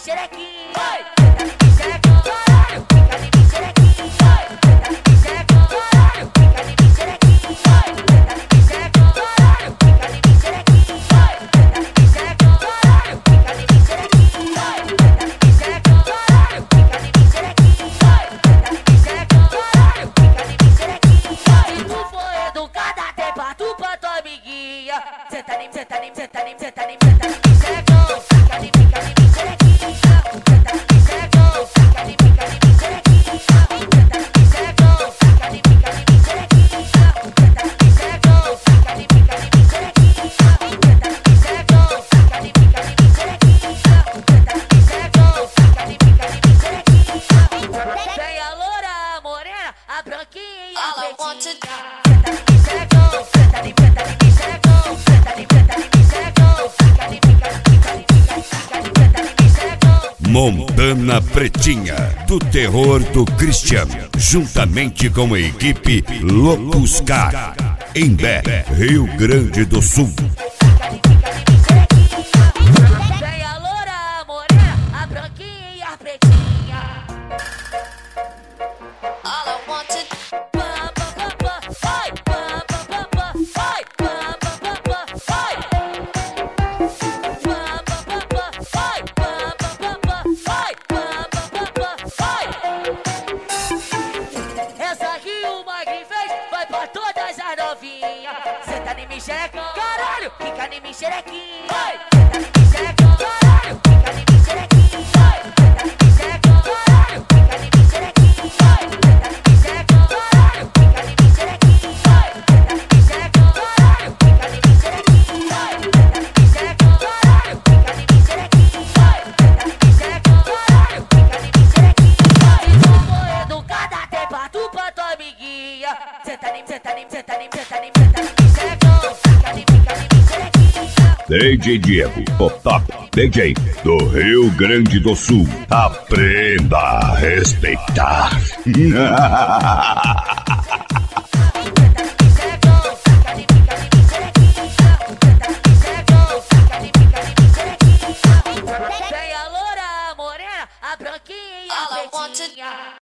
xerequinha, senta em mim xerequinha, caralho, fica em mim xerequinha, senta em mim xerequinha, caralho, fica em mim xerequinha, senta em mim xerequinha, caralho, fica em mim xerequinha, senta em mim xerequinha, caralho, fica em mim xerequinha, senta em mim xerequinha, caralho, fica em mim xerequinha, senta em mim xerequinha, caralho, fica em mim xerequinha. Se tu for educada, até pra tu pra tua amiguinha, senta em mim, senta em mim, senta em mim, senta em mim, senta em mim xerequinha, fica em mim xerequinha, senta em mim xerequinha, fica em mim xerequinha, senta em mim xerequinha, fica em mim xerequinha, senta em mim xerequinha, fica em mim xerequinha, senta em mim xerequinha, fica em mim xerequinha, senta em mim xerequinha, fica em mim xerequinha. Tem a loura, a morena, a branquinha e a pretinha. Senta em mim xerequinha, senta em mim xerequinha, senta em mim xerequinha, fica em mim Montana Pretinha, do terror do Christian, juntamente com a equipe Loucos Car, em Bé, Rio Grande do Sul. Tem a loura, a morena, a branquinha e a pretinha. All I wanted. Essa rima que fez vai pra todas as novinhas. Senta em mim xerequinha, caralho, fica em mim xerequinha. Senta em mim xerequinha, caralho, fica em mim xerequinha. Senta em mim xerequinha, caralho, fica em mim xerequinha. Senta em mim xerequinha, caralho, fica em mim xerequinha. Senta em mim xerequinha, caralho, fica em mim xerequinha. Senta em mim xerequinha, caralho, fica em mim xerequinha. Senta em mim xerequinha, caralho, fica em mim xerequinha. Se tu for educada, até pra tu pra tua amiguinha. Senta em mim, senta em mim, senta em mim, senta em mim, senta em mim xerequinha, fica em mim xerequinha. DJ Diego, o top DJ do Rio Grande do Sul. Aprenda a respeitar. Tem a loura, a morena, a branquinha e a pretinha.